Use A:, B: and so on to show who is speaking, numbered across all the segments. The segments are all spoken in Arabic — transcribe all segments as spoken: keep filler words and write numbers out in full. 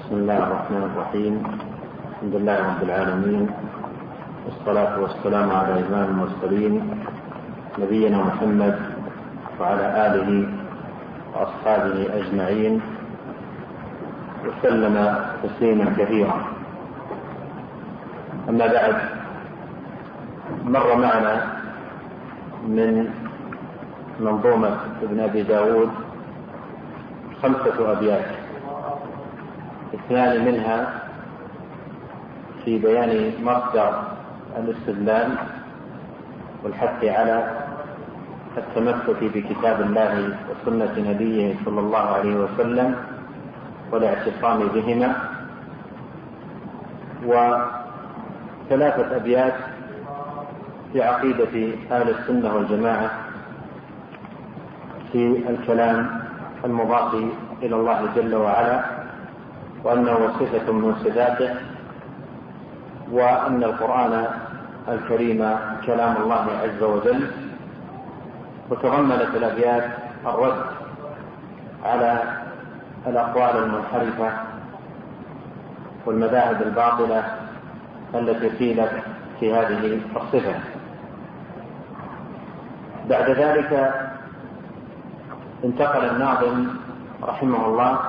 A: بسم الله الرحمن الرحيم. الحمد لله رب العالمين، والصلاة والسلام على إمام المرسلين نبينا محمد وعلى آله وأصحابه أجمعين، وسلم تسليما كثيرا. أما بعد، مر معنا من منظومة ابن أبي داود خمسة أبيات، اثنان منها في بيان مصدر الاستدلال والحث على التمسك بكتاب الله وسنة نبيه صلى الله عليه وسلم والاعتصام بهما، وثلاثة أبيات في عقيدة أهل السنة والجماعة في الكلام المضاف إلى الله جل وعلا، وأنه صفة من صفاته، وأن القرآن الكريم كلام الله عز وجل. وتضمنت الأبيات الرد على الأقوال المنحرفة والمذاهب الباطلة التي قيلت في هذه الصفة. بعد ذلك انتقل الناظم رحمه الله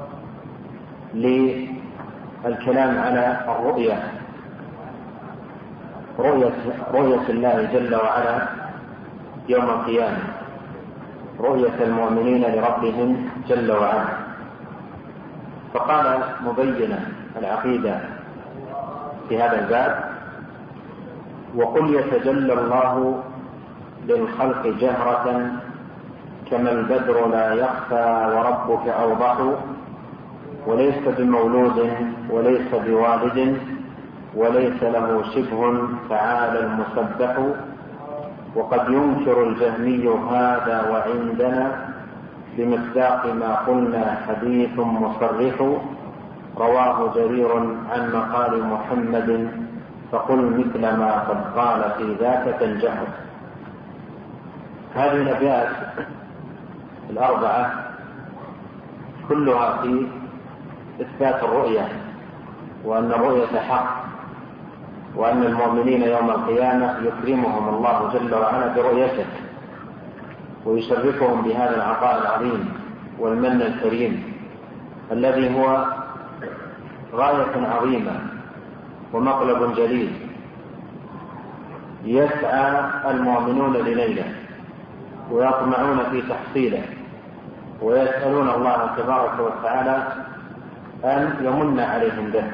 A: للكلام على الرؤية، رؤية, رؤية الله جل وعلا يوم القيامة، رؤية المؤمنين لربهم جل وعلا. فقال مبينا العقيدة في هذا الباب: وقل يتجلى الله للخلق جهرة كما البدر لا يخفى وربك أوضح، وليس بمولود وليس بوالد وليس له شبه تعالى المسبح. وقد ينكر الجهمي هذا وعندنا بمصداق ما قلنا حديث مصرح، رواه جرير عن مقال محمد فقل مثل ما قد قال في ذاك تنجح. هذه الأبيات الأربعة كلها في إثبات الرؤية، وأن الرؤية حق، وأن المؤمنين يوم القيامة يكرمهم الله جل وعلا برؤيته، ويشرفهم بهذا العطاء العظيم والمن الكريم الذي هو غاية عظيمة ومطلب جليل يسعى المؤمنون لليله ويطمعون في تحصيله، ويسألون الله تبارك وتعالى أن يمن عليهم به.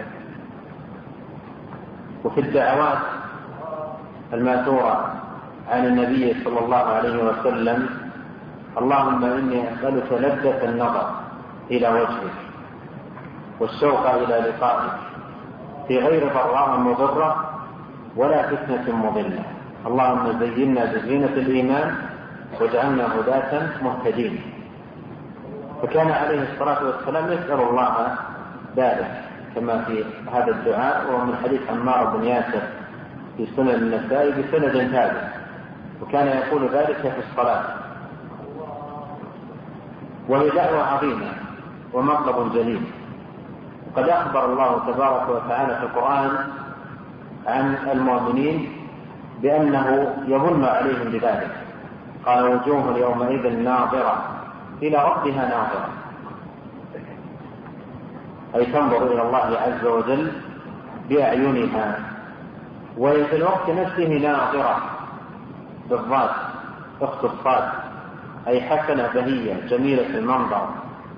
A: وفي الدعوات الماثورة عن النبي صلى الله عليه وسلم: اللهم إني أسألك لذة النظر إلى وجهك والشوق إلى لقائك في غير ضراء مضرة ولا فتنة مضلة، اللهم زينا بزينة الإيمان واجعلنا هداة مهتدين. فكان عليه الصلاة والسلام يسأل الله ذلك كما في هذا الدعاء، وهو من حديث عمار بن ياسر في سنن النسائي بسند ثابت، وكان يقول ذلك في الصلاة. وهي دعوة عظيمة ومطلب جليل. وقد أخبر الله تبارك وتعالى في القرآن عن المؤمنين بأنه يمن عليهم بذلك، قال: وجوه يومئذ ناظرة إلى ربها ناظرة، أي تنظر إلى الله عز وجل بأعينها، وهي في الوقت نفسه ناظرة بالضاد أخت الصاد، أي حسنة بهية جميلة المنظر.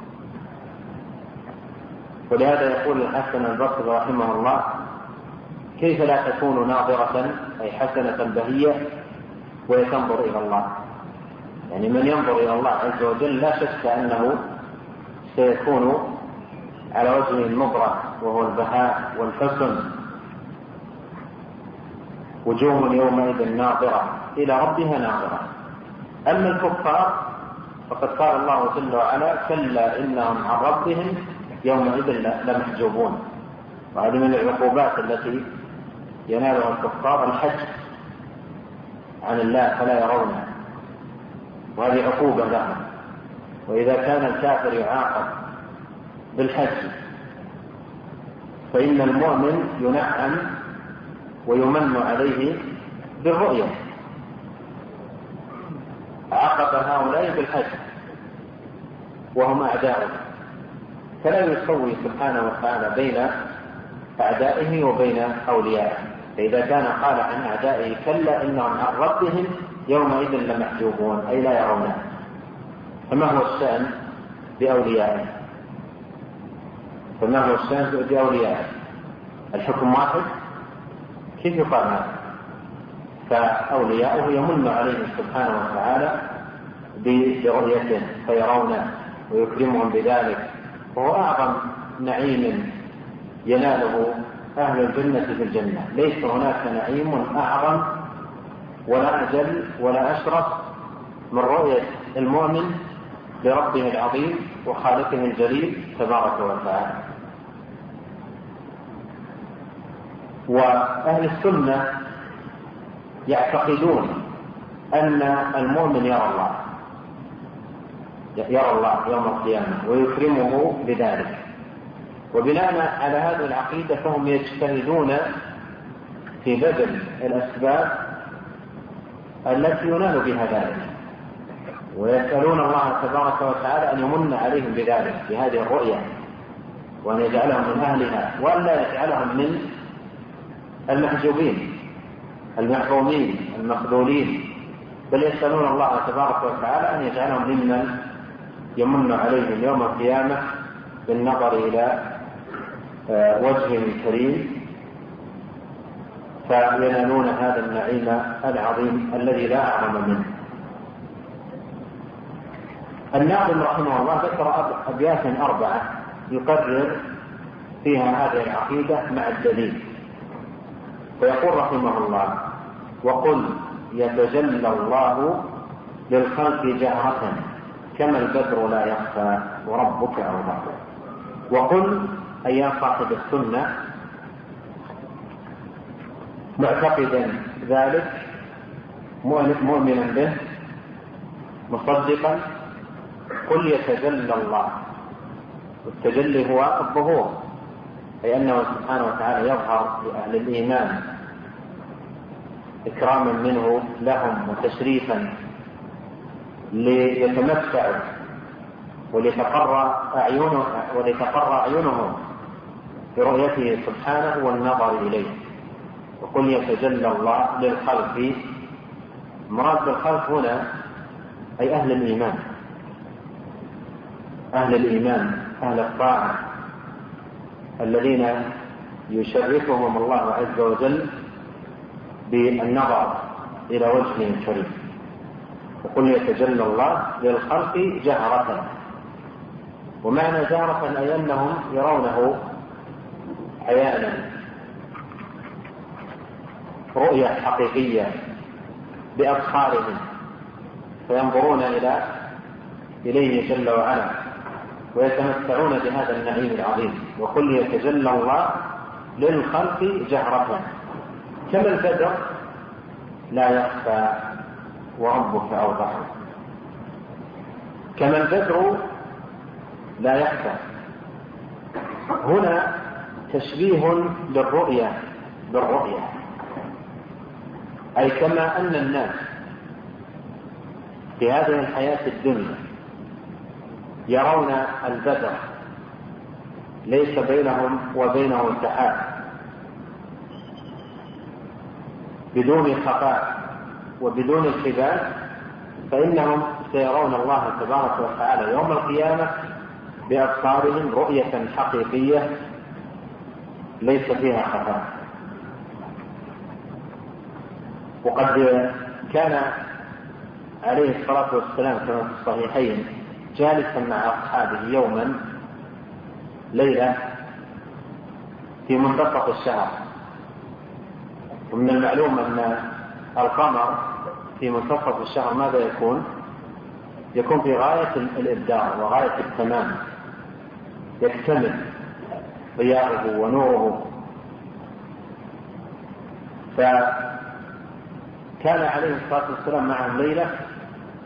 A: ولهذا يقول الحسن البصري رحمه الله: كيف لا تكون ناظرة أي حسنة بهية وهي تنظر إلى الله؟ يعني من ينظر إلى الله عز وجل لا شك أنه سيكون على وجه النظرة، وهو البهاء والحسن. وجوه يومئذ ناظرة إلى ربها ناظرة. أما الكفار فقد قال الله جل وعلا: كلا إنهم عن ربهم يومئذ لمحجوبون. وهذه من العقوبات التي ينالها الكفار، الحجب عن الله فلا يرونه، وهذه عقوبة لهم. وإذا كان الكافر يعاقب بالحج فإن المؤمن ينعم ويمن عليه بالرؤية. عاقب هؤلاء بالحج وهم أعداؤه، فلا يسوي سبحانه وتعالى بين أعدائه وبين أوليائه. فإذا كان قال عن أعدائه كلا إنهم عن ربهم يومئذ لمحجوبون، أي لا يرونه، فما هو الشأن بأوليائه؟ فما هو الشأن بأوليائه؟ الحكم واحد؟ كيف يقال هذا؟ فأولياؤه يمن عليهم سبحانه وتعالى برؤيته فيرونه ويكرمهم بذلك، وهو أعظم نعيم يناله أهل الجنة في الجنة. ليس هناك نعيم أعظم ولا أجل ولا أشرف من رؤية المؤمن لربه العظيم وخالقه الجليل تبارك وتعالى. وأهل السنة يعتقدون أن المؤمن يرى الله يرى الله يوم القيامة ويكرمه بذلك، وبناء على هذه العقيدة فهم يجتهدون في بذل الأسباب التي ينال بها ذلك، ويسألون الله تبارك وتعالى أن يمن عليهم بذلك بهذه الرؤية، وأن يجعلهم من أهلها، وأن لا يجعلهم من المحجوبين المحرومين المخذولين، بل يسألون الله تبارك وتعالى أن يجعلهم ممن يمن عليهم يوم القيامة بالنظر إلى وجهه الكريم، فينالون هذا النعيم العظيم الذي لا أعظم منه. الناظم رحمه الله ذكر أبياتا أربعة يقرر فيها هذه العقيدة مع الدليل، فيقول رحمه الله: وقل يتجلى الله للخلق جهرة كما البدر لا يخفى وربك أوضح. وقل أي يا صاحب السنة معتقدا ذلك مؤمنا به مصدقا، قل يتجلى الله. والتجلي هو الظهور، أي أنه سبحانه وتعالى يظهر لأهل الإيمان إكراما منه لهم وتشريفا ليتمتعوا ولتقر أعينهم ولتقر أعينهم برؤيته سبحانه والنظر إليه. وقل يتجلى الله للخلق، مراد بالخلق هنا أي أهل الإيمان، أهل الإيمان أهل الطاعة الذين يشرفهم الله عز وجل بالنظر إلى وجهه الكريم. وقل يتجلى الله للخلق جهرة، ومعنى جهرة أي أنهم يرونه عيانا رؤية حقيقية بأبصارهم، فينظرون إلى إليه جل وعلا ويتمتعون بهذا النعيم العظيم. وقل يتجلى الله للخلق جهرة كما البدر لا يخفى وربك أوضح. كما البدر لا يخفى هنا تشبيه للرؤية بالرؤية، أي كما أن الناس في هذه الحياة الدنيا يرون البدر ليس بينهم وبينه سحاب بدون خفاء وبدون الحبال، فإنهم سيرون الله تبارك وتعالى يوم القيامة بأبصارهم رؤية حقيقية ليس فيها خفاء. وقد كان عليه الصلاة والسلام كما في الصحيحين جالسا مع أصحابه يوما ليلة في منتصف الشهر، ومن المعلوم أن القمر في منتصف الشهر ماذا يكون؟ يكون في غاية الإبداع وغاية التمام، يكتمل ضياؤه ونوره. فكان عليه الصلاة والسلام معهم ليلة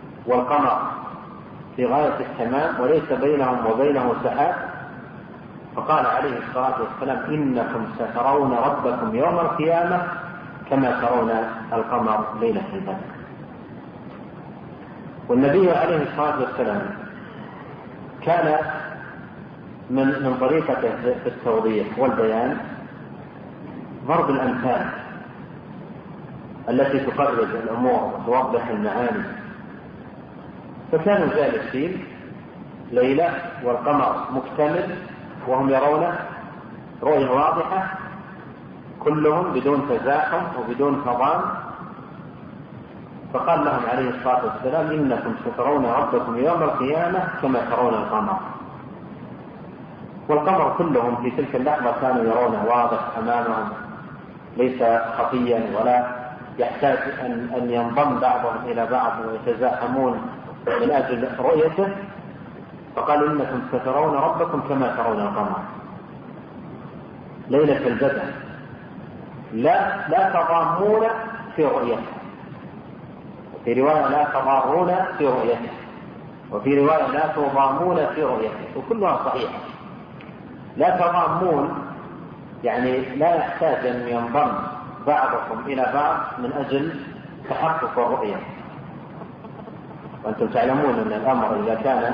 A: والقمر في غاية التمام وليس بينهم وبينه سحاب، فقال عليه الصلاة والسلام إنكم سترون ربكم يوم القيامة كما ترون القمر ليلة البدر. والنبي عليه الصلاة والسلام كان من من طريقته في التوضيح والبيان ضرب الأمثال التي تقرب الأمور وتوضح المعاني. فكانوا جالسين ليلة والقمر مكتمل وهم يرون رؤية واضحة كلهم بدون تزاحم وبدون فضان، فقال لهم عليه الصلاة والسلام إنكم سترون ربكم يوم القيامة كما ترون القمر. والقمر كلهم في تلك اللحظة كانوا يرونه واضح أمامهم ليس خفيا ولا يحتاج أن ينضم بعضهم إلى بعض ويتزاحمون من أجل رؤيته. فقالوا إنكم سترون ربكم كما ترون القمر ليلة البدر، لا لا تضامون في رؤيته، في رواية لا تضارون في رؤيته، وفي رواية لا تضامون في رؤيته، وكلها صحيحة. لا تضامون يعني لا يحتاج أن ينضم بعضكم إلى بعض من أجل تحقق الرؤية. وأنتم تعلمون أن الأمر إذا كان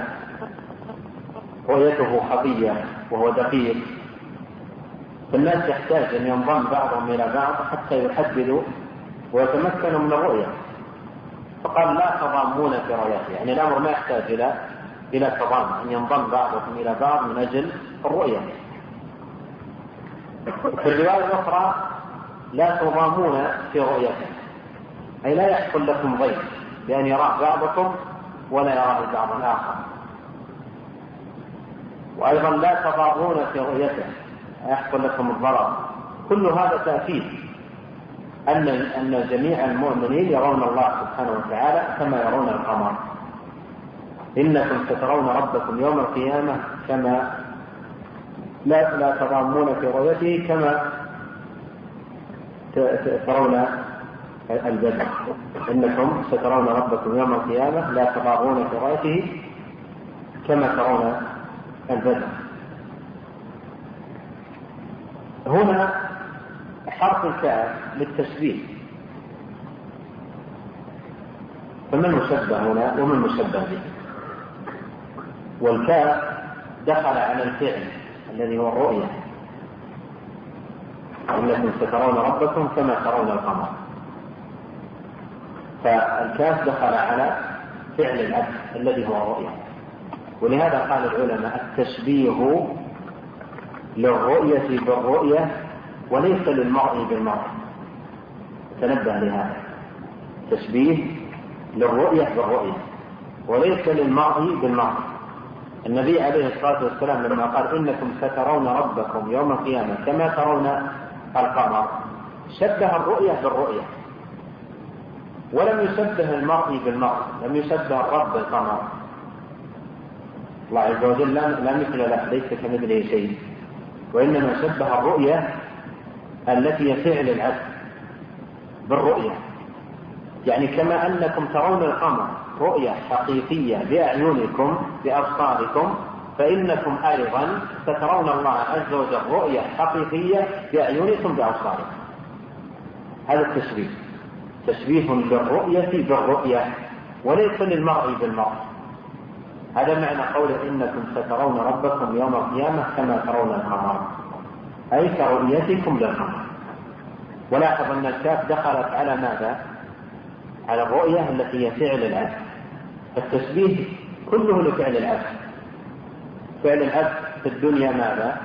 A: رؤيته خفية وهو دقيق فالناس يحتاج أن ينضم بعضهم إلى بعض حتى يحددوا ويتمكنوا من الرؤية. فقال لا تضامون في رؤيته، يعني الأمر ما يحتاج إلى إلى تضام أن ينضم بعضكم إلى بعض من أجل الرؤية. في الرواية الأخرى لا تضامون في رؤيته، أي لا يحصل لكم ضيق بأن يراه بعضكم ولا يراه البعض الآخر. وأيضا لا تضارون في رؤيته، يحصل لكم الضرر. كل هذا تأكيد أن أن جميع المؤمنين يرون الله سبحانه وتعالى كما يرون القمر. إنكم سترون ربكم يوم القيامة كما لا لا تضامون في رؤيته كما ترون البدر. إنكم سترون ربكم يوم القيامة لا تضامون في رؤيته كما ترون البدر. هنا حرف الكاف للتشبيه، فمن المشبه هنا ومن المشبه به؟ والكاف دخل على الفعل الذي هو الرؤية، إنكم سترون ربكم كما ترون القمر. فالكاف دخل على فعل العبد الذي هو الرؤية. ولهذا قال العلماء التشبيه للرؤية بالرؤية وليس للمرء بالمرء. تنبه لهذا، تشبيه للرؤية بالرؤية وليس للمرء بالمرء. النبي عليه الصلاة والسلام لما قال إنكم سترون ربكم يوم القيامة كما ترون القمر شبه الرؤية بالرؤية ولم يشبه المرء بالمرء، لم يشبه الرب بالقمر. الله عز وجل لا مثل له، ليس كمثله شيء، وإنما شبه الرؤية التي هي فعل العبد بالرؤية. يعني كما أنكم ترون القمر رؤية حقيقية بأعينكم بأبصاركم، فإنكم أيضا سترون الله عز وجل رؤية حقيقية بأعينكم بأبصاركم. هذا التشبيه، تشبيه للرؤية بالرؤية وليس للمرء بالمرء. هذا معنى قوله إنكم سترون ربكم يوم القيامة كما ترون القمر، أي كرؤيتكم للقمر. ولاحظ أن الكاف دخلت على ماذا؟ على الرؤية التي هي فعل العبد. التشبيه كله لفعل العبد. فعل العبد في الدنيا ماذا؟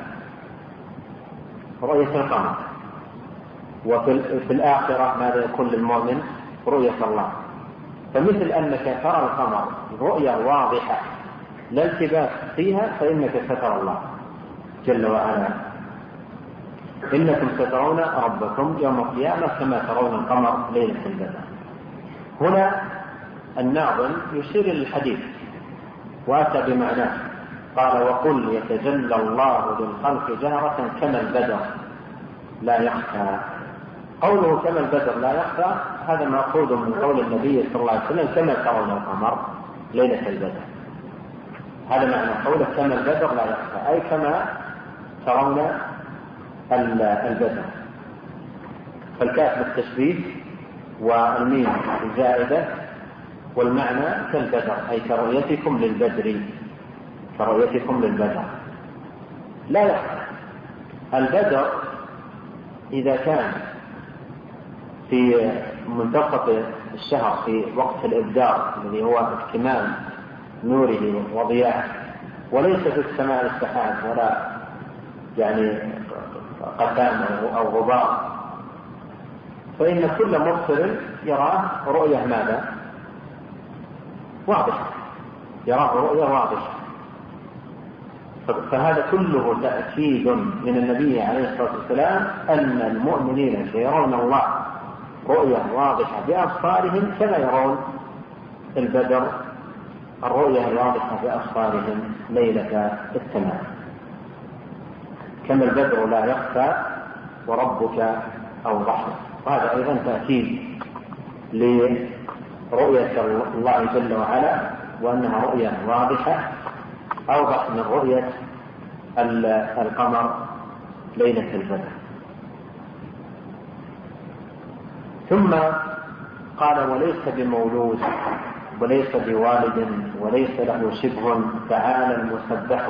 A: رؤية القمر. وفي الآخرة ماذا يكون للمؤمن؟ رؤية الله. فمثل أنك ترى القمر رؤية واضحة لا التباس فيها فإنك سترى الله جل وعلا. إنكم سترون ربكم يوم القيامة كما ترون القمر ليلة البدر. هنا الناظم يشير للحديث وأتى بمعناه، قال وقل يتجلى الله للخلق جهرة كما البدر لا يخفى. قوله كما البدر لا يخفى هذا مأخوذ من قول النبي صلى الله عليه وسلم كما ترون القمر ليلة البدر. هذا معنى قوله كما البدر لا يخفى، أي كما ترون البدر. فالكاف بالتشبيه والميم الزائدة، والمعنى كالبدر أي كرؤيتكم للبدر، كرؤيتكم للبدر. لا يخفى البدر إذا كان في منتصف الشهر في وقت الإبدار الذي هو اكتمال نوره وضياعه، وليس في السماء السحاب ولا يعني قتام أو غبار، فإن كل مبصر يراه رؤية ماذا؟ واضحة، يراه رؤية واضحة. فهذا كله تأكيد من النبي عليه الصلاة والسلام أن المؤمنين سيرون الله رؤية واضحة بأبصارهم كما يرون البدر الرؤية الواضحة بأبصارهم ليلة التمام. كما البدر لا يخفى وربك أوضح. وهذا أيضا تأكيد لرؤية الله جل وعلا، وأنها رؤية واضحة أوضح من رؤية القمر ليلة البدر. ثم قال وليس بمولود وليس بوالد وليس له شبه تعالى المسبح.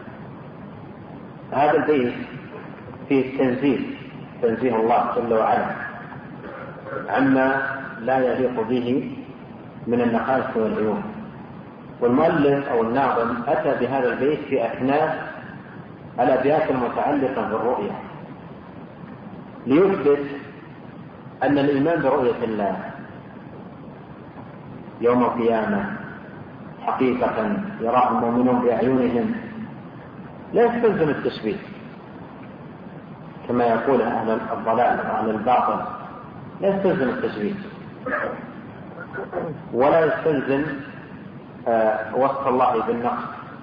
A: هذا البيت فيه التنزيه، تنزيه الله جل وعلا عما لا يليق به من النقائص والعيوب. والمؤلف أو الناظم أتى بهذا البيت في أثناء الأبيات المتعلقة بالرؤية ليثبت أن الإيمان برؤية الله يوم القيامة حقيقة يراه المؤمنون بأعينهم لا يستلزم التشبيه كما يقول أهل الضلال وأهل الباطل، لا يستلزم التشبيه ولا يستلزم آه وصف الله بالنقص،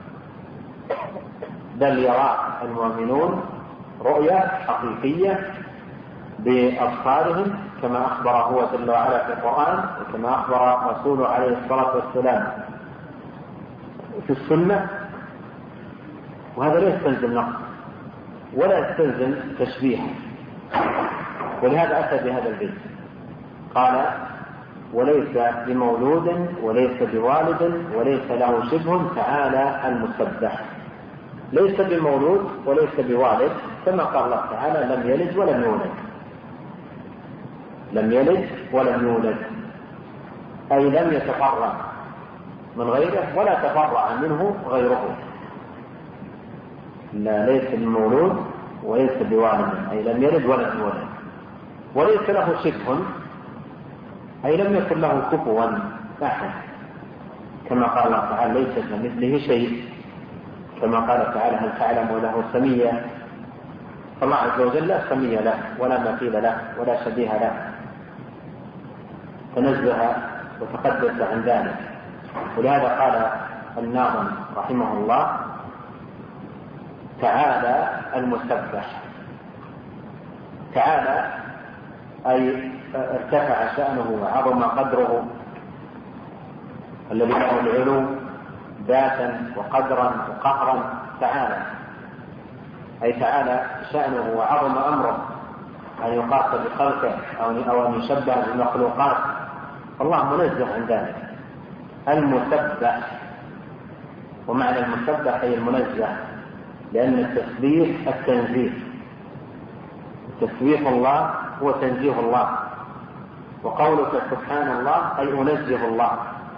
A: بل يرى المؤمنون رؤية حقيقية بأبصارهم كما أخبر هو جل وعلا في القرآن، وكما أخبر رسوله عليه الصلاة والسلام في السنة. وهذا لا يستلزم نقص ولا يستلزم تشبيه، ولهذا أتى بهذا البيت قال وليس بمولود وليس بوالد وليس له شبه تعالى المسبح. ليس بمولود وليس بوالد كما قال الله تعالى لم يلد ولم يولد، لم يلد ولم يولد أي لم يتفرع من غيره ولا تفرع منه غيره. لا ليس بمولود وليس بوالد أي لم يلد ولم يولد، وليس له شبه أي لم يكن له كفوا أحد كما قال الله تعالى ليس كمثله شيء، كما قال تعالى هل تعلم له سميا. فالله عز وجل لا سمي له ولا مثيل له ولا شبيه له، تنزه وتقدس عن ذلك. ولهذا قال الناظم رحمه الله تعالى المسبح. تعالى أي ارتفع شأنه وعظم قدره الذي له العلو ذاتا وقدرا وقهرا. تعالى أي تعالى شأنه وعظم أمره أن يقاس بخلقه أو أن يشبه بالمخلوقات، الله منزه عن ذلك. المسبح، ومعنى المسبح أي المنزه، لأن التسبيح التنزيه، تسبيح الله هو تنزيه الله، وقولك سبحان الله أي أنزه الله.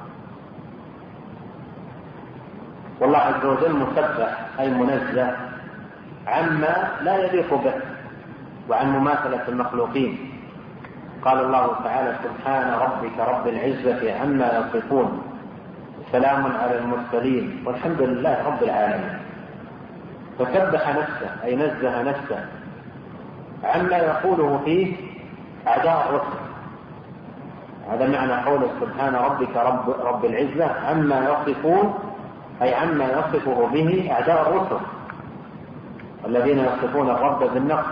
A: والله عز وجل مسبح أي منزه عما لا يليق به وعن مماثلة المخلوقين. قال الله تعالى سبحان ربك رب العزة عما يصفون سلام على المرسلين والحمد لله رب العالمين. فسبح نفسه أي نزه نفسه عما يقوله فيه أعداء الرسل. هذا معنى قوله سبحان ربك رب, رب العزة عما يصفون أي عما يصفه به أعداء الرسل الذين يصفون الرب بالنقص.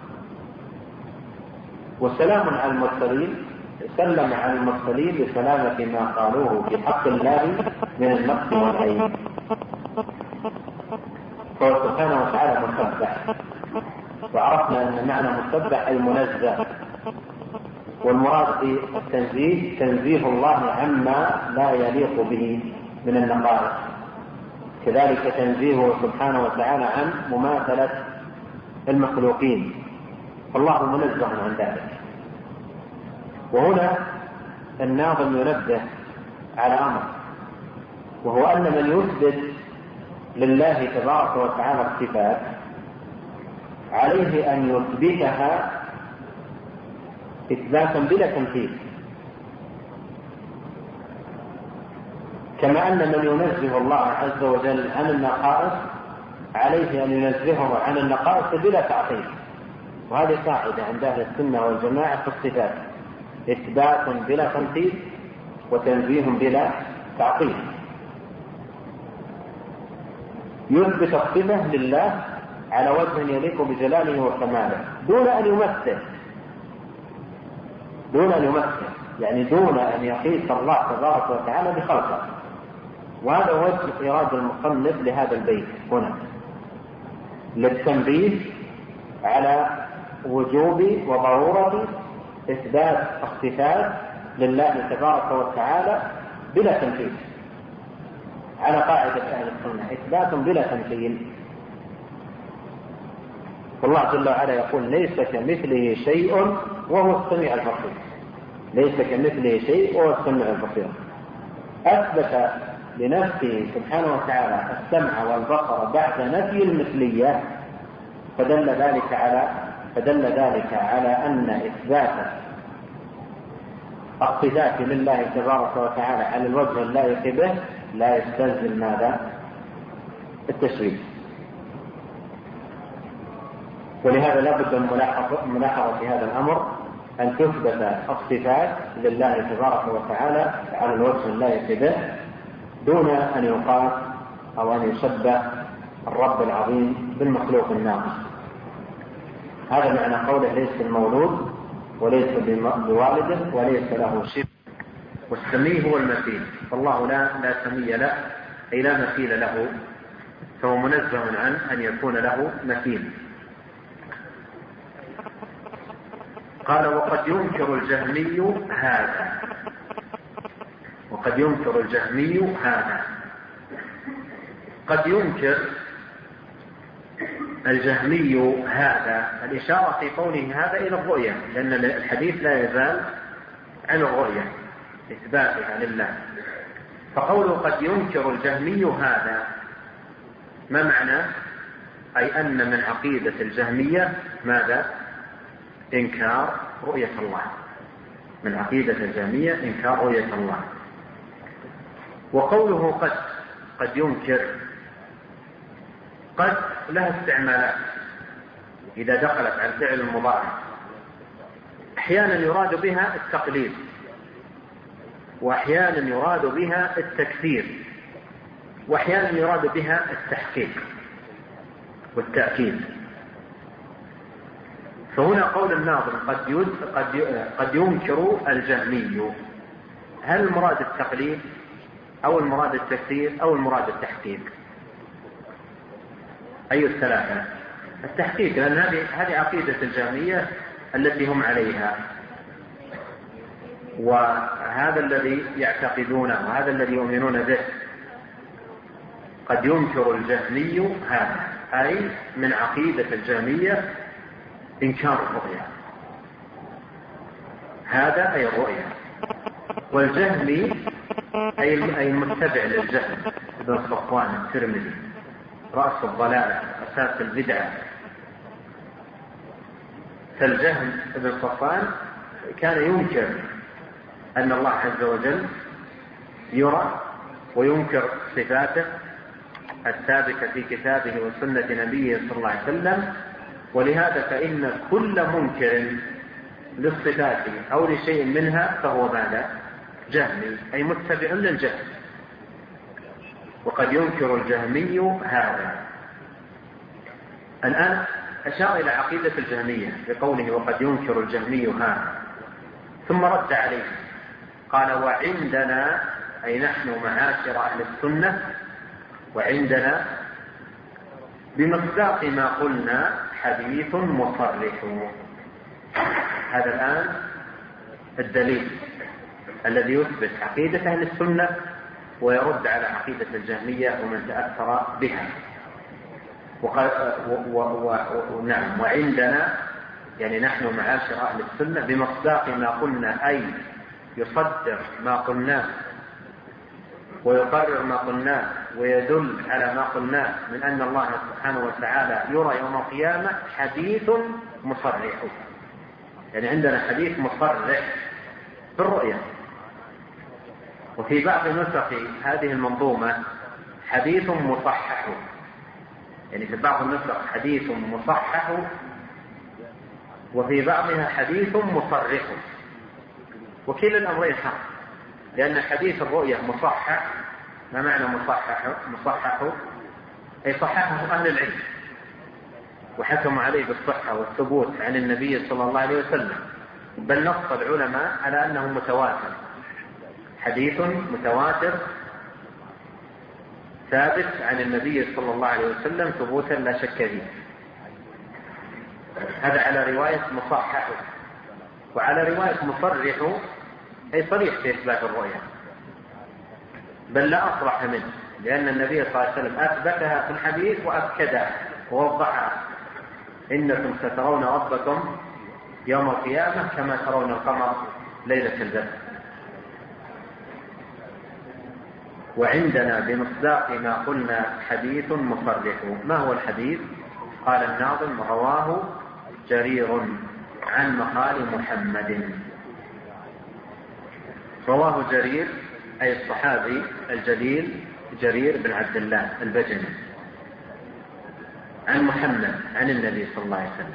A: وسلام على المرسلين سلم على المرسلين بسلامة ما قالوه في حق الله من النقص والعيب. فهو سبحانه وتعالى مسبح مسبح، وعرفنا أن معنى مسبح أي منزه، والمراد بالتنزيه تنزيه الله عما لا يليق به من النقائص، كذلك تنزيهه سبحانه وتعالى عن مماثلة المخلوقين، فالله منزه عن ذلك. وهنا الناظم ينبه على أمر، وهو أن من يثبت لله تبارك وتعالى الصفات عليه أن يثبتها إثباتا بلا تمثيل، كما أن من ينزه الله عز وجل عن النقائص عليه أن ينزهه عن النقائص بلا تعطيل. وهذه قاعدة عند أهل السنة والجماعة في الصفات، إثبات بلا تمثيل وتنزيه بلا تعطيل. يثبت الصفة لله على وجه يليق بجلاله وكماله دون أن يمثل دون أن يمثل يعني دون أن يقيس الله تبارك وتعالى بخلقه. وهذا وجه إرادة المصنف لهذا البيت هنا للتنبيه على وجوب وضرورة إثبات الصفات لله تبارك وتعالى بلا تمثيل، على قاعدة أهل السنة إثبات بلا تمثيل. والله جل وعلا يقول ليس كمثله شيء وهو السميع البصير، ليس كمثله شيء وهو السميع البصير. أثبت لنفسه سبحانه وتعالى السمع والبصر بعد نفي المثلية، فدل ذلك على فدل ذلك على أن إثبات الصفات لله تبارك وتعالى على الوجه اللائق به لا يستلزم ماذا؟ التشريع. ولهذا لا بد من ملاحظة هذا الأمر، أن تثبت الصفات لله تبارك وتعالى على الوجه اللائق به دون أن يقال أو أن يشبه الرب العظيم بالمخلوق الناقص. هذا معنى قوله ليس المولود وليس بوالده وليس له شبه، والسمي هو المثيل، فالله لا لا سمي له أي لا مثيل له، فهو منزه عن أن يكون له مثيل. قال وقد ينكر الجهمي هذا وقد ينكر الجهمي هذا قد ينكر الجهمي هذا، الإشارة في قوله هذا إلى الرؤية، لأن الحديث لا يزال عن الرؤية إثباتها لله. فقوله قد ينكر الجهمي هذا ما معنى؟ أي أن من عقيدة الجهمية ماذا؟ إنكار رؤية الله، من عقيدة الجهمية إنكار رؤية الله. وقوله قد قد ينكر، قد لها استعمالات إذا دخلت على الفعل المضارع، أحيانا يراد بها التقليد، وأحيانا يراد بها التكثير، وأحيانا يراد بها التحقيق والتأكيد. فهنا قول الناظم قد قد ينكر الجهمي، هل المراد التقليد أو المراد التكثير أو المراد التحقيق؟ أي الثلاثة؟ التحقيق، لأن هذه هذه عقيدة الجهمية التي هم عليها، وهذا الذي يعتقدونه وهذا الذي يؤمنون به. قد ينكر الجهمي هذا أي من عقيدة الجهمية إنكار الرؤيا، هذا أي الرؤيا. والجهمي أي المتبع للجهم ابن صفوان الترمذي رأس الضلالة أساس البدعة. فالجهم ابن صفوان كان ينكر أن الله عز وجل يرى، وينكر صفاته الثابتة في كتابه وسنة نبيه صلى الله عليه وسلم. ولهذا فإن كل منكر للصفات أو لشيء منها فهو ماذا؟ جهمي، أي متبع للجهم. وقد ينكر الجهمي هذا. الآن أشار إلى عقيدة الجهمية بقوله وقد ينكر الجهمي هذا، ثم رد عليه قال وعندنا أي نحن معاشر أهل السنة، وعندنا بمصداق ما قلنا حديث مصرح. هذا الآن الدليل الذي يثبت عقيدة أهل السنة ويرد على عقيدة الجهمية ومن تأثر بها. وقال و و و نعم وعندنا يعني نحن معاشر أهل السنة بمصداق ما قلنا، أي يصدر ما قلناه ويقرر ما قلناه ويدل على ما قلناه من أن الله سبحانه وتعالى يرى يوم القيامة حديث مصرح. يعني عندنا حديث مصرح بالرؤية. وفي بعض نسخ هذه المنظومة حديث مصحح، يعني في بعض النسخ حديث مصحح وفي بعضها حديث مصرح، وكلا الأمرين حق، لأن حديث الرؤية مصحح. ما معنى مصحح؟ مصحح أي صححه أهل العلم وحكم عليه بالصحة والثبوت عن النبي صلى الله عليه وسلم، بل نص العلماء على أنه متواتر، حديث متواتر ثابت عن النبي صلى الله عليه وسلم ثبوتا لا شك فيه. هذا على رواية مصحح. وعلى رواية مصرح أي صريح في إثبات الرؤية، بل لا أصرح منه، لأن النبي صلى الله عليه وسلم أثبتها في الحديث وأكدها ووضحها: إنكم سترون ربكم يوم القيامة كما ترون القمر ليلة البدر. وعندنا بمصداق ما قلنا حديث مصرح. ما هو الحديث؟ قال الناظم: رواه جرير عن مقال محمد. رواه جرير أي الصحابي الجليل جرير بن عبد الله البجلي عن محمد عن النبي صلى الله عليه وسلم.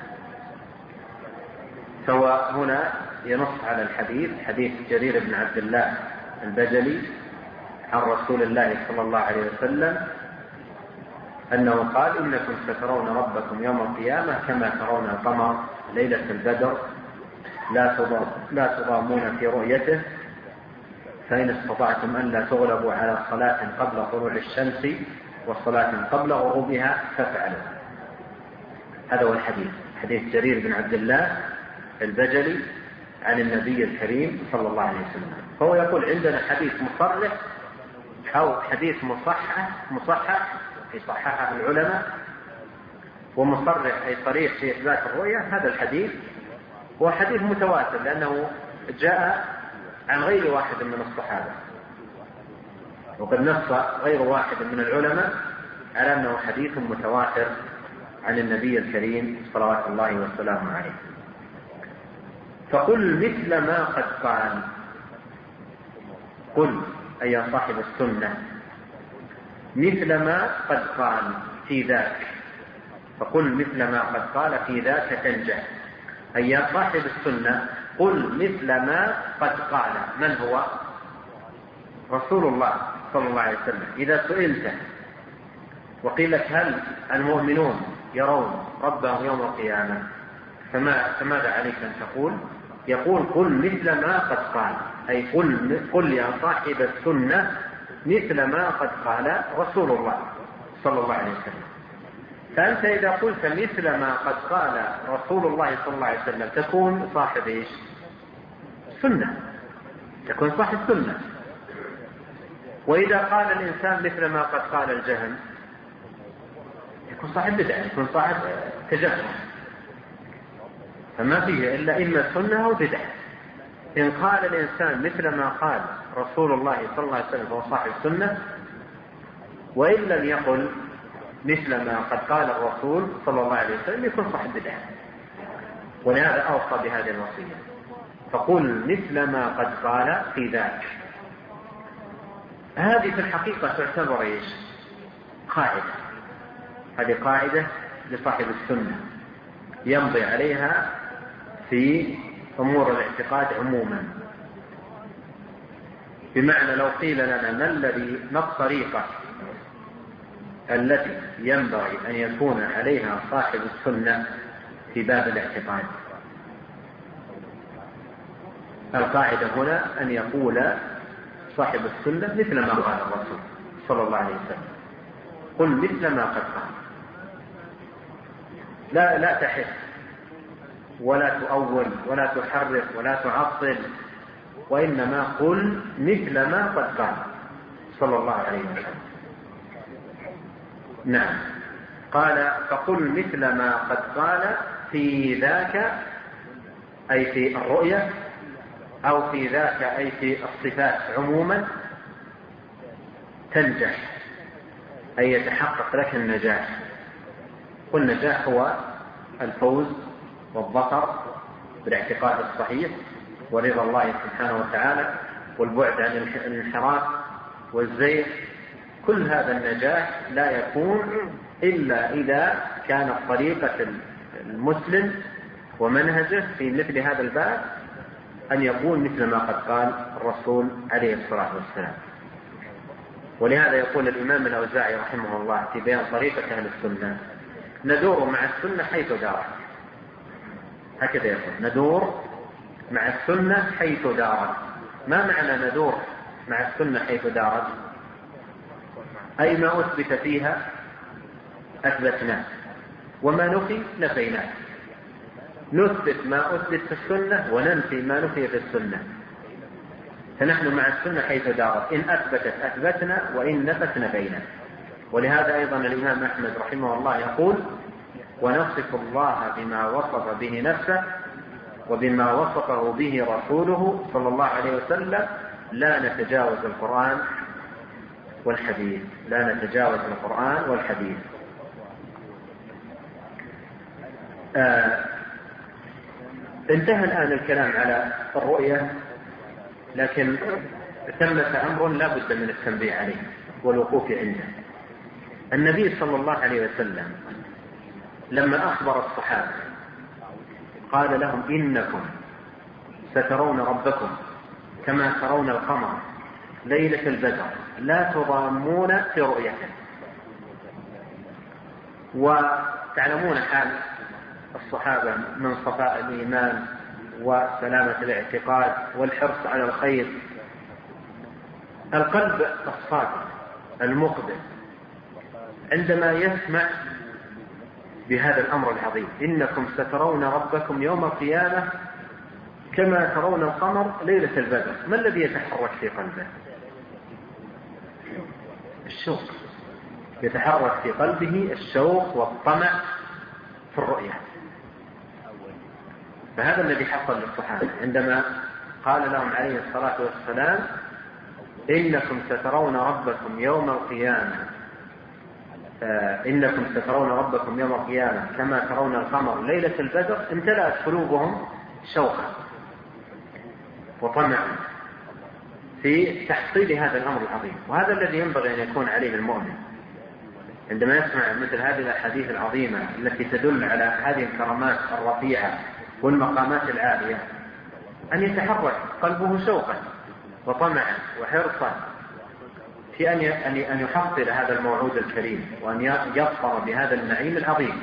A: سواء هنا ينص على الحديث حديث جرير بن عبد الله البجلي عن رسول الله صلى الله عليه وسلم أنه قال: إنكم سترون ربكم يوم القيامة كما ترون القمر ليلة البدر لا تضامون في رؤيته، فإن استطعتم أن لا تغلبوا على صلاة قبل طلوع الشمس وصلاة قبل غروبها فافعلوا. هذا هو الحديث، حديث جرير بن عبد الله البجلي عن النبي الكريم صلى الله عليه وسلم. فهو يقول عندنا حديث مصرح أو حديث مصحح، مصحح أي صححه العلماء، ومصرح أي صريح في إثبات الرؤية. هذا الحديث هو حديث متواتر لأنه جاء عن غير واحد من الصحابة، وقد نص غير واحد من العلماء على أنه حديث متواتر عن النبي الكريم صلوات الله وسلامه عليه. فقل مثل ما قد قال. قل أي يا صاحب السنة مثل ما قد قال في ذاك. فقل مثل ما قد قال في ذاك تنجح. أي يا صاحب السنة قل مثل ما قد قال. من هو؟ رسول الله صلى الله عليه وسلم. إذا سئلت وقيل لك هل المؤمنون يرون ربهم يوم القيامة فما فماذا عليك أن تقول؟ يقول قل مثل ما قد قال، أي قل, قل يا صاحب السنة مثل ما قد قال رسول الله صلى الله عليه وسلم. فأنت إذا قلت مثل ما قد قال رسول الله صلى الله عليه وسلم تكون صاحب إيش؟ سنة، تكون صاحب سنة. وإذا قال الإنسان مثل ما قد قال الجهم يكون صاحب بدعة، يكون صاحب تجهم. فما فيه إلا إما السنة أو بدعة. إن قال الإنسان مثل ما قال رسول الله صلى الله عليه وسلم فهو صاحب سنة، وإن لم يقل مثل ما قد قال الرسول صلى الله عليه وسلم يكون صاحب بدعة. ولهذا أوصى بهذه الوصية: فقل مثل ما قد قال في ذاك. هذه في الحقيقة تعتبر إيش؟ قاعدة. هذه قاعدة لصاحب السنة يمضي عليها في أمور الاعتقاد عموما. بمعنى لو قيل لنا ما الذي ما الطريقة التي ينبغي أن يكون عليها صاحب السنة في باب الاعتقاد، القاعدة هنا أن يقول صاحب السنة مثل ما قال الرسول صلى الله عليه وسلم. قل مثل ما قد قال. لا لا تحس ولا تؤول ولا تحرف ولا تعطل، وإنما قل مثل ما قد قال صلى الله عليه وسلم. نعم، قال فقل مثل ما قد قال في ذاك أي في الرؤية، أو في ذاك أي في الصفات عموما، تنجح أي يتحقق لك النجاح. والنجاح هو الفوز والظفر بالاعتقاد الصحيح ورضا الله سبحانه وتعالى والبعد عن الانحراف والزيغ. كل هذا النجاح لا يكون إلا إذا كانت طريقة المسلم ومنهجه في مثل هذا الباب أن يقول مثل ما قد قال الرسول عليه الصلاة والسلام. ولهذا يقول الإمام الأوزاعي رحمه الله في بيان طريقة أهل السنة: ندور مع السنة حيث دارت. هكذا يقول: ندور مع السنة حيث دارت. ما معنى ندور مع السنة حيث دارت؟ أي ما أثبت فيها أثبتناه، وما نفي نفيناه. نثبت ما أثبت في السنة وننفي ما نفي في السنة. فنحن مع السنة حيث دارت، إن أثبتت أثبتنا وإن نفت نفينا. ولهذا أيضا الإمام أحمد رحمه الله يقول: ونصف الله بما وصف به نفسه وبما وصفه به رسوله صلى الله عليه وسلم، لا نتجاوز القرآن والحديث. لا نتجاوز القرآن والحديث. آه انتهى الآن الكلام على الرؤية، لكن ثمة أمر لا بد من التنبيه عليه والوقوف عنده. النبي صلى الله عليه وسلم لما أخبر الصحابة قال لهم: إنكم سترون ربكم كما ترون القمر ليلة البدر لا تضامون في رؤيته. وتعلمون حال الصحابة من صفاء الإيمان وسلامة الاعتقاد والحرص على الخير. القلب الصادق المقبل عندما يسمع بهذا الأمر العظيم: إنكم سترون ربكم يوم القيامة كما ترون القمر ليلة البدر، ما الذي يتحرك في قلبه؟ الشوق. يتحرك في قلبه الشوق والطمع في الرؤية. فهذا الذي حصل للصحابة عندما قال لهم عليه الصلاة والسلام: إنكم سترون ربكم يوم القيامة آه إنكم سترون ربكم يوم القيامة كما ترون القمر ليلة البدر. امتلأت قلوبهم شوقا وطمعا في تحصيل هذا الأمر العظيم. وهذا الذي ينبغي أن يكون عليه المؤمن عندما يسمع مثل هذه الأحاديث العظيمة التي تدل على هذه الكرامات الرفيعة والمقامات العالية، أن يتحرك قلبه شوقا وطمعا وحرصا في أن يحصل هذا الموعود الكريم وأن يظفر بهذا النعيم العظيم.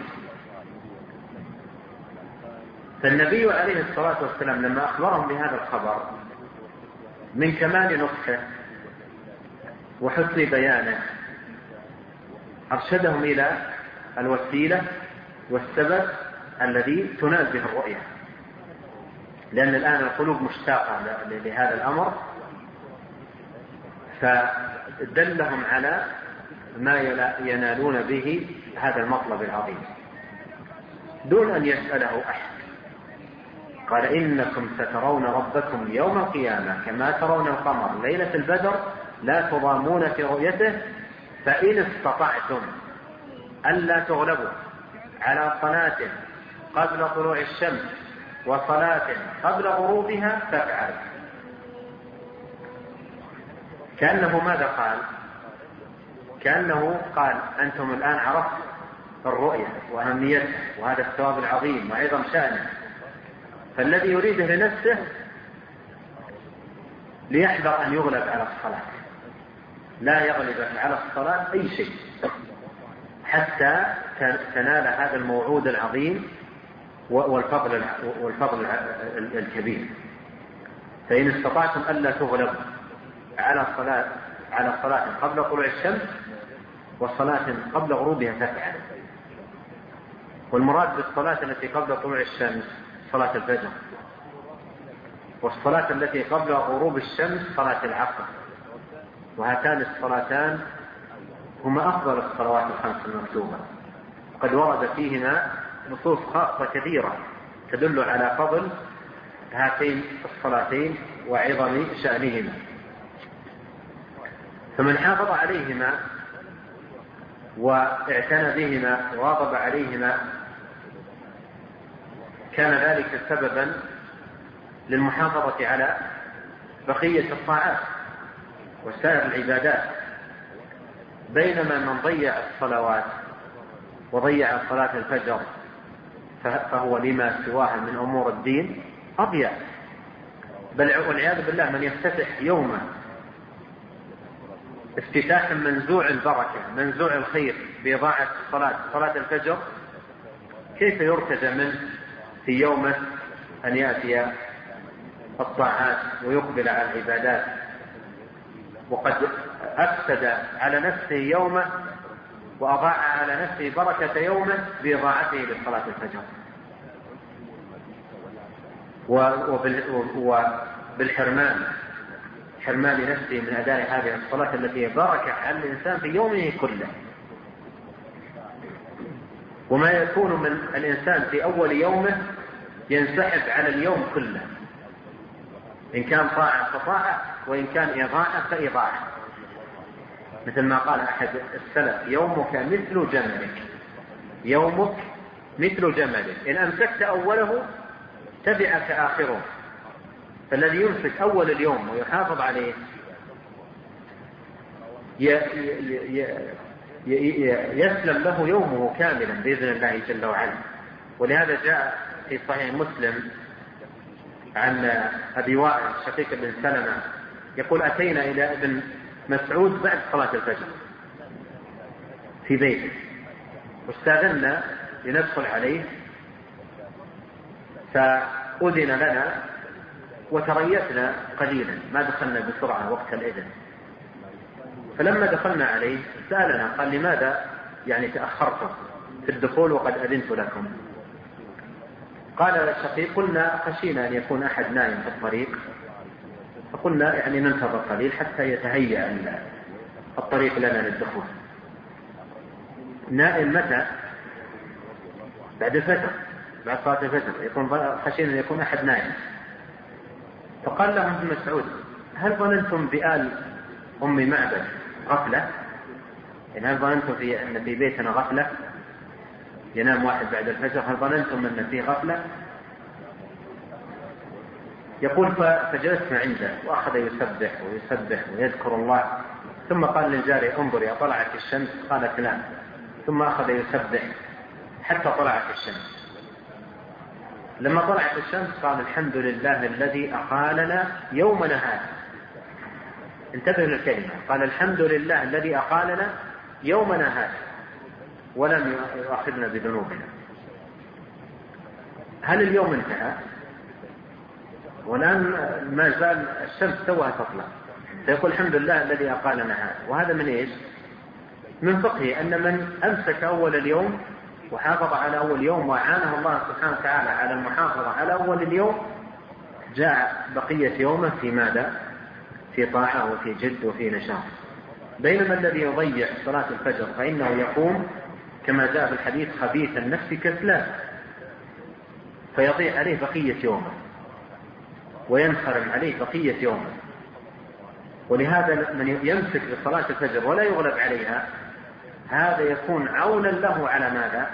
A: فالنبي عليه الصلاة والسلام لما أخبرهم بهذا الخبر من كمال نصحه وحسن بيانه أرشدهم إلى الوسيلة والسبب الذي تنال به الرؤية، لأن الآن القلوب مشتاقة لهذا الأمر، فدلهم على ما ينالون به هذا المطلب العظيم دون أن يسأله أحد. قال: إنكم سترون ربكم يوم القيامة كما ترون القمر ليلة البدر لا تضامون في رؤيته، فإن استطعتم ألا تغلبوا على صلاة قبل طلوع الشمس وصلاة قبل غروبها فافعلوا. كأنه ماذا قال؟ كأنه قال: أنتم الآن عرفتم الرؤية وأهميتها وهذا الثواب العظيم وعظم شأنه، فالذي يريده لنفسه ليحذر أن يغلب على الصلاة. لا يغلب على الصلاة أي شيء حتى تنال هذا الموعود العظيم والفضل والفضل الكبير. فإن استطعتم ألا تغلبوا على صلاة على صلاة قبل طلوع الشمس وصلاة قبل غروبها فافعلوا. والمراد بالصلاة التي قبل طلوع الشمس صلاة الفجر، والصلاة التي قبل غروب الشمس صلاة العصر، وهاتان الصلاتان هما أفضل الصلوات الخمس المكتوبة، قد ورد فيهما نصوص خاصة كثيرة تدل على فضل هاتين الصلاتين وعظم شأنهما. فمن حافظ عليهما واعتنى بهما وواظب عليهما كان ذلك سببا للمحافظة على بقية الطاعات وسائر العبادات، بينما من ضيع الصلوات وضيع صلاة الفجر فهو لما سواها من أمور الدين أضيع. بل والعياذ بالله من يفتتح يومه افتتاحا منزوع البركة منزوع الخير بإضاعة صلاة صلاة الفجر، كيف يرتجى منه في يومه أن يأتي الطاعات ويقبل على العبادات وقد أفسد على نفسه يومه وأضاع على نفسه بركة يومه بإضاعته لصلاة الفجر. وبالحرمان حرمان نفسه من أداء هذه الصلاة التي بركة على الإنسان في يومه كله. وما يكون من الإنسان في أول يومه ينسحب على اليوم كله، إن كان طاعة فطاعة وإن كان إضاعة فإضاعة، مثل ما قال أحد السلف: يومك مثل جملك، يومك مثل جملك، إن أمسكت أوله تبعك آخره. فالذي يمسك أول اليوم ويحافظ عليه يسلم له يومه كاملا بإذن الله جل وعلا. ولهذا جاء في صحيح مسلم عن أبي وائل شقيق بن سلمة يقول: أتينا إلى ابن مسعود بعد صلاة الفجر في بيته، واستاذنا لندخل عليه، فأذن لنا وتريثنا قليلا، ما دخلنا بسرعة وقت الإذن. فلما دخلنا عليه سألنا قال: لماذا يعني تأخرتم في الدخول وقد أذنت لكم؟ قال الشقيق: قلنا خشينا أن يكون أحد نائم في الطريق، فقلنا يعني ننتظر قليل حتى يتهيأ الطريق لنا للدخول. نائم متى؟ بعد الفجر، بعد صلاة الفجر، يكون خشينا أن يكون أحد نائم. فقال لهم ابن مسعود: هل ظننتم بآل أم معبد غفلة؟ يعني هل ظننتم في أن في بيتنا غفلة ينام واحد بعد الفجر؟ هل ظننتم أن فيه غفلة؟ يقول: فجلسنا عنده وأخذ يسبح ويسبح ويذكر الله، ثم قال للجارية: انظري أطلعت الشمس؟ قالت: لا. ثم أخذ يسبح حتى طلعت الشمس. لما طلعت الشمس قال: الحمد لله الذي أقالنا يومنا هذا. انتبه للكلمة، قال: الحمد لله الذي أقالنا يومنا هذا ولم يؤاخذنا بذنوبنا. هل اليوم انتهى؟ والآن ما زال الشمس توها تطلع، فيقول: الحمد لله الذي أقالنا هذا. وهذا من إيش؟ من فقه أن من أمسك أول اليوم وحافظ على أول يوم وعانه الله سبحانه وتعالى على المحافظة على أول اليوم، جاء بقية يومه في ماذا؟ في طاعة وفي جد وفي نشاط. بينما الذي يضيع صلاة الفجر فإنه يقوم كما جاء في الحديث خبيث النفس كسلان، فيضيع عليه بقية يومه وينخرم عليه بقية يومه. ولهذا من يمسك بصلاة الفجر ولا يغلب عليها هذا يكون عونا له على ماذا؟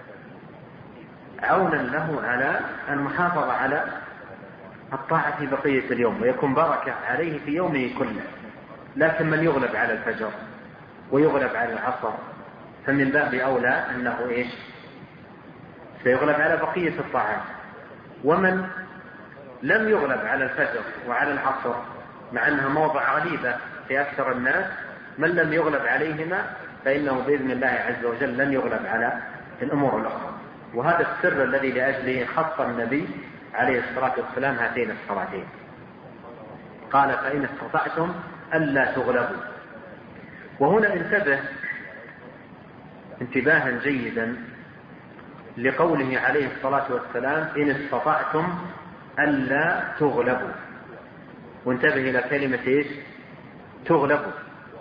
A: عونا له على المحافظة على الطاعة في بقية اليوم، ويكون بركة عليه في يومه كله. لكن من يغلب على الفجر ويغلب على العصر فمن باب أولى أنه إيش؟ سيغلب على بقية الطاعات. ومن لم يغلب على الفجر وعلى العصر مع أنها موضع غليبة في أكثر الناس، من لم يغلب عليهما فإنه بإذن الله عز وجل لن يغلب على الأمور الأخرى. وهذا السر الذي لأجله خص النبي عليه الصلاة والسلام هاتين الصلاتين، قال: فإن استطعتم ألا تغلبوا. وهنا انتبه انتباها جيدا لقوله عليه الصلاة والسلام إن استطعتم ألا تغلبوا. وانتبه إلى كلمة إيش؟ تغلبوا،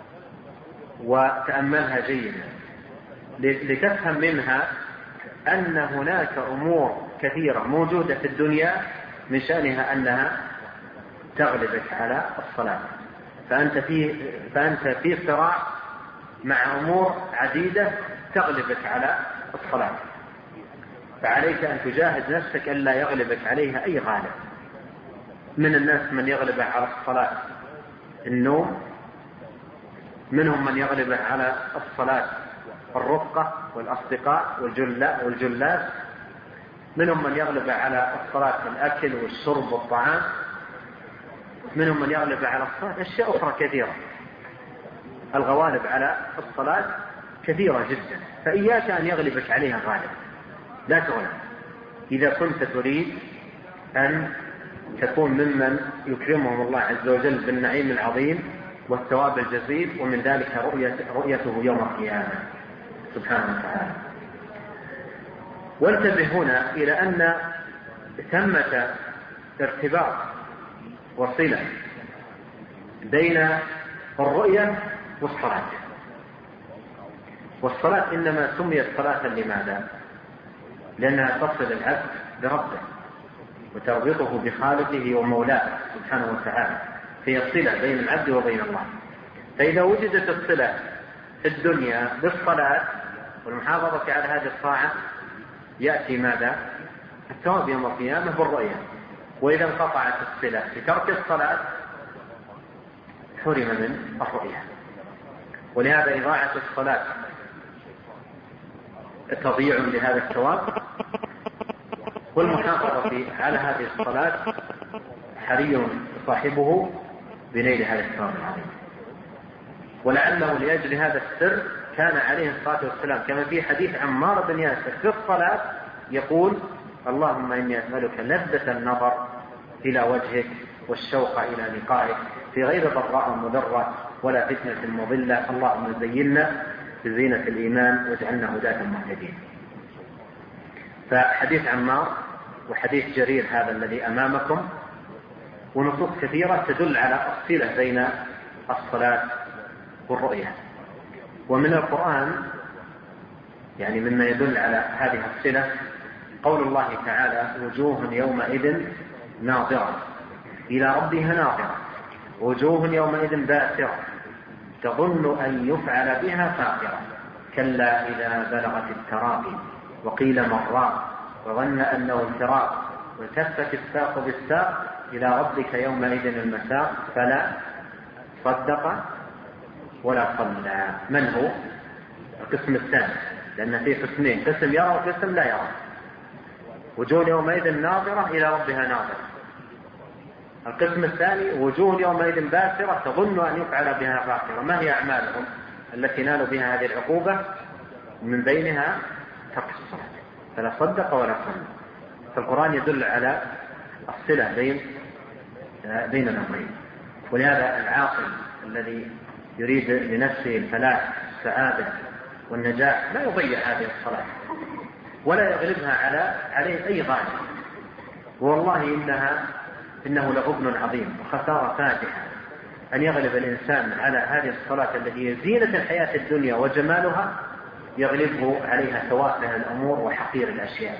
A: وتأملها جيدا لتفهم منها أن هناك أمور كثيرة موجودة في الدنيا من شأنها أنها تغلبك على الصلاة، فأنت في فأنت في صراع مع أمور عديدة تغلبك على الصلاة، فعليك أن تجاهد نفسك ألا يغلبك عليها أي غالب. من الناس من يغلب على الصلاة النوم، منهم من يغلب على الصلاة الرفقة والأصدقاء والجلاس، منهم من يغلب على الصلاة الأكل والشرب والطعام، منهم من يغلب على الصلاة أشياء أخرى كثيرة. الغوالب على الصلاة كثيرة جدا، فإياك أن يغلبك عليها غالب، لا تغلب. إذا كنت تريد أن تكون ممن يكرمهم الله عز وجل بالنعيم العظيم والثواب الجزيل، ومن ذلك رؤية رؤيته يوم القيامة سبحانه وتعالى. وانتبه هنا إلى أن ثمة ارتباط وصلة بين الرؤية والصلاة. والصلاة إنما سميت صلاة لماذا؟ لأنها تصل العبد بربه وتربطه بخالقه ومولاه سبحانه وتعالى، هي صلة بين العبد وبين الله. فإذا وجدت الصلة في الدنيا بالصلاة والمحافظة على هذه الطاعة يأتي ماذا؟ الثواب يوم القيامة بالرؤية. وإذا انقطعت الصلة بترك الصلاة حرم من الرؤية. ولهذا إضاعة الصلاة تضيع لهذا الثواب، والمحافظة على هذه الصلاة حري صاحبه بنيل هذا الثواب العظيم. ولعله لأجل هذا السر كان عليه الصلاة والسلام كما في حديث عمار بن ياسر في الصلاة يقول: اللهم إني أسألك لذة النظر إلى وجهك والشوق إلى لقائك في غير ضراء مضرة ولا فتنة مضلة، اللهم زينا بزينة الإيمان واجعلنا هداة مهتدين. فحديث عمار وحديث جرير هذا الذي أمامكم ونصوص كثيرة تدل على الصلة بين الصلاة والرؤية. ومن القرآن يعني مما يدل على هذه الصلة قول الله تعالى: وجوه يومئذ ناظرة إلى ربها ناظرة وجوه يومئذ باسرة تظن أن يفعل بها فاقرة كلا إذا بلغت التراقي وقيل مراق وظن أنه الفراق والتفت الساق بالساق إلى ربك يومئذ المساق فلا صدق ولا صلى. من هو؟ القسم الثاني، لأن فيه قسمين، قسم يرى وقسم لا يرى. وجوه يومئذ ناظرة إلى ربها ناظرة. القسم الثاني وجوه يومئذ باسرة تظن أن يفعل بها فاقرة. ما هي أعمالهم التي نالوا بها هذه العقوبة؟ من بينها ترك الصلاة فلا صدق ولا صلى. فالقرآن يدل على الصلة بين بين الأمرين. ولهذا العاقل الذي يريد لنفسه الفلاح السعادة والنجاح لا يضيع هذه الصلاة ولا يغلبها على عليه أي غالب. والله إنها إنه لغبن عظيم وخسارة فادحة أن يغلب الإنسان على هذه الصلاة التي هي زينة الحياة الدنيا وجمالها، يغلبه عليها توافه الأمور وحقير الأشياء.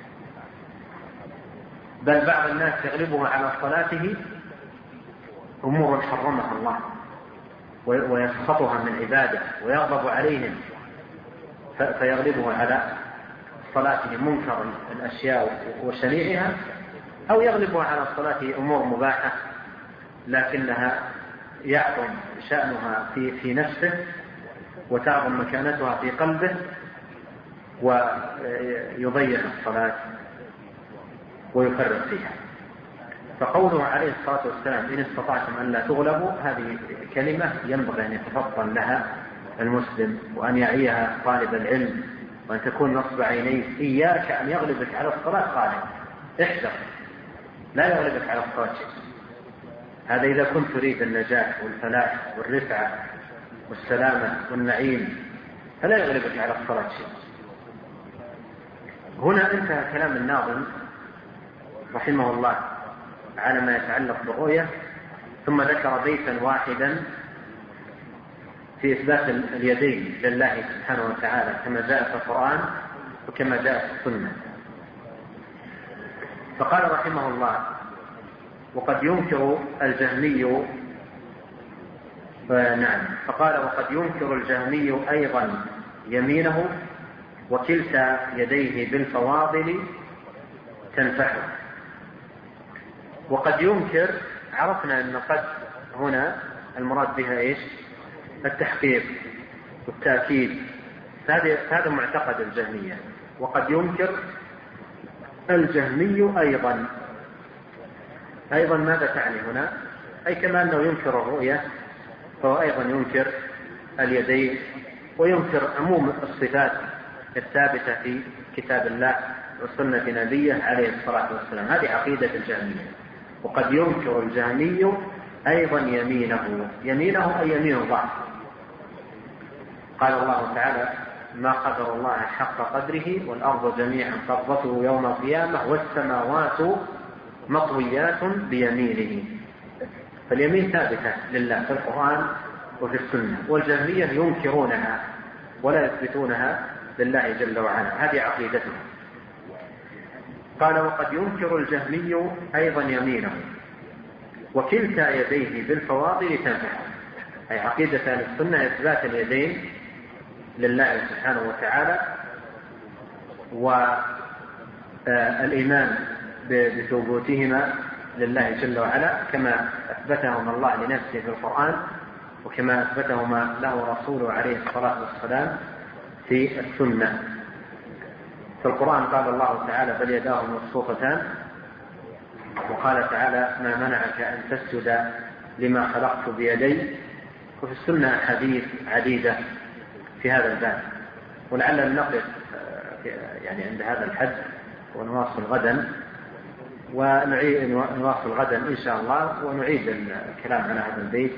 A: بل بعض الناس يغلبها على صلاته أمور حرمها الله ويسخطها من عباده ويغضب عليهم، فيغلبه على صلاته منكر الأشياء وشنيعها، أو يغلبها على صلاته أمور مباحة لكنها يعظم شأنها في في نفسه وتعظم مكانتها في قلبه ويضيع الصلاة ويفرط فيها. فقوله عليه الصلاة والسلام: إن استطعتم أن لا تغلبوا، هذه كلمة ينبغي أن يتفطن لها المسلم وأن يعيها طالب العلم وأن تكون نصب عينيه. إياك أن يغلبك على الصلاة غالب، احذر لا يغلبك على الصلاة شيء. هذا إذا كنت تريد النجاح والفلاح والرفعة والسلامة والنعيم فلا يغلبك على الصلاة شيء. هنا انتهى كلام الناظم رحمه الله على ما يتعلق بالرؤية، ثم ذكر بيتا واحدا في إثبات اليدين لله سبحانه وتعالى كما جاء في القرآن وكما جاء في السنة. فقال رحمه الله: وقد ينكر الجهمي نعم فقال وقد ينكر الجهمي أيضا يمينه وكلتا يديه بالفواضل تنفحه. وقد ينكر، عرفنا أن قد هنا المراد بها إيش؟ التحقيق والتأكيد، هذا معتقد الجهمية. وقد ينكر الجهمي أيضا، أيضا ماذا تعني هنا؟ أي كما أنه ينكر الرؤية فهو أيضا ينكر اليدين وينكر عموم الصفات الثابتة في كتاب الله وسنة نبيه عليه الصلاة والسلام. هذه عقيدة الجهمية. وقد ينكر الجهمي أيضا يمينه، يمينه أي يمين الله. قال الله تعالى: ما قدر الله حق قدره والأرض جميعا قبضته يوم القيامة والسماوات مطويات بيمينه. فاليمين ثابتة لله في القرآن وفي السنة، والجهمية ينكرونها ولا يثبتونها لله جل وعلا. هذه عقيدتهم. قال: وقد ينكر الجهمي أيضا يمينه وكلتا يديه بالفواضل تنفحه. أي عقيدة أهل السنة إثبات اليدين لله سبحانه وتعالى، والإيمان بثبوتهما لله جل وعلا كما أثبتهما الله لنفسه في القرآن وكما أثبتهما له رسوله عليه الصلاة والسلام في السنة. في القرآن قال الله تعالى: بل يداه مبسوطتان، وقال تعالى: ما منعك أن تسجد لما خلقت بيدي. وفي السنة حديث عديدة في هذا الباب. ولعلنا نقف يعني عند هذا الحد ونواصل غدا، ونواصل غدا إن شاء الله، ونعيد الكلام على هذا البيت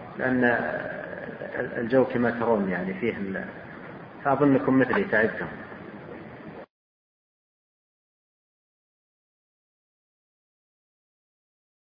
A: لأن الجو كما ترون يعني فيه، فأظنكم مثلي تعبتم.